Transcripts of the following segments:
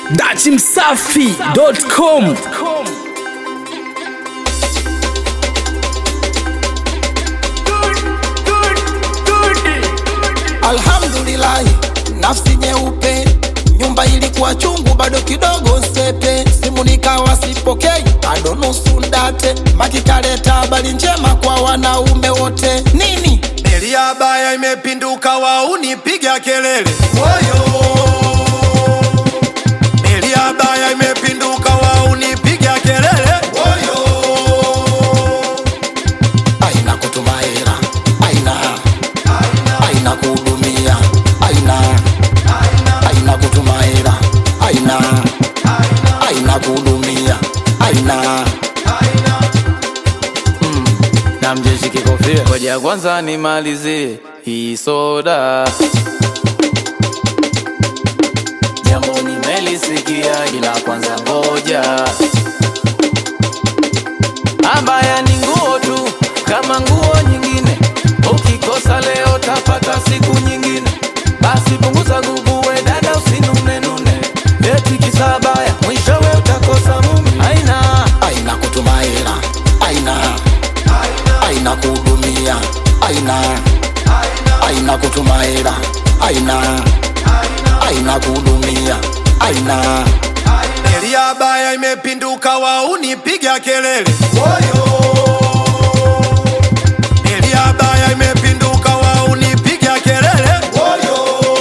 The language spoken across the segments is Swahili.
dachimsafi.com. Alhamdulillah, nafsi nyeupe, nyumba ilikuwa chungu bado kidogo sepe, simu nikawa sipokei bado nusu ndate, makikaleta habari njema kwa wanaume wote. Nini? Meli ya baya imepinduka, waunipiga kelele woyo. Meli ya baya imepinduka, waunipiga kelele woyo. Aina kutuma hela, aina kuhudumia, aina kutuma hela, aina kuhudumia, Na mjeshi kikofia ngoja kwanza nimalizie hii soda. Jambo nimelisikia ila kwanza ngoja. Abaya ni nguo tu kama nguo nyingine, ukikosa leo tapata siku nyingine. Basi punguza nguvu we dada, usinune nune, eti kisabaya mwishowe utakosa mume. aina kutuma hela, aina kuhudumia, aina kutuma hela, aina kuhudumia, Meli ya baya imepinduka, waunipiga kelele woyo. Meli ya baya imepinduka, waunipiga kelele woyo.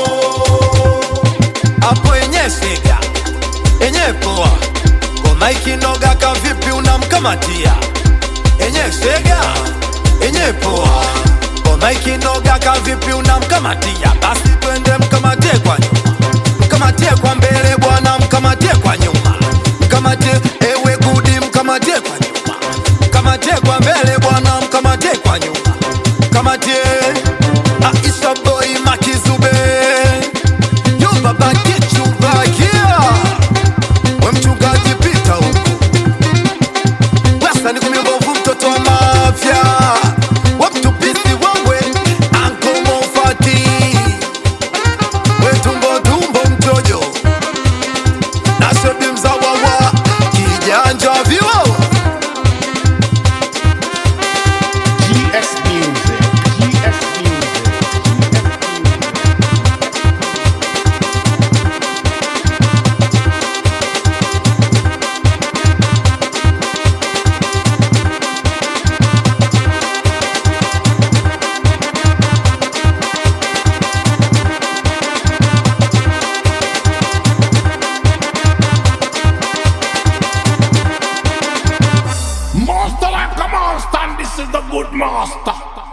Hapo enye sega enye poa, ngoma ikinoga kavipi unamkamatia? Enye sega enye poa, ngoma ikinoga kavipi unamkamatia? Basi twende mkamatie kwa nyuma, mkamatie kwa mbele bwana, mkamatie kwa nyuma, mkamatie ewe gudi, mkamatie kwa nyuma, mkamatie kwa mbele bwana, mkamatie kwa nyuma, mkamatie Aisha boy Makizube, yo baba kichubakia, we mchungaji pita huku, wasa ni kumimbovu mtoto wa mafia, wa mtupisi wangwe Anko Mofati, we tumbo mtojo na sebi mzawa wa kijanja viwawa. GS Music. Master like a monster, and this is the good master.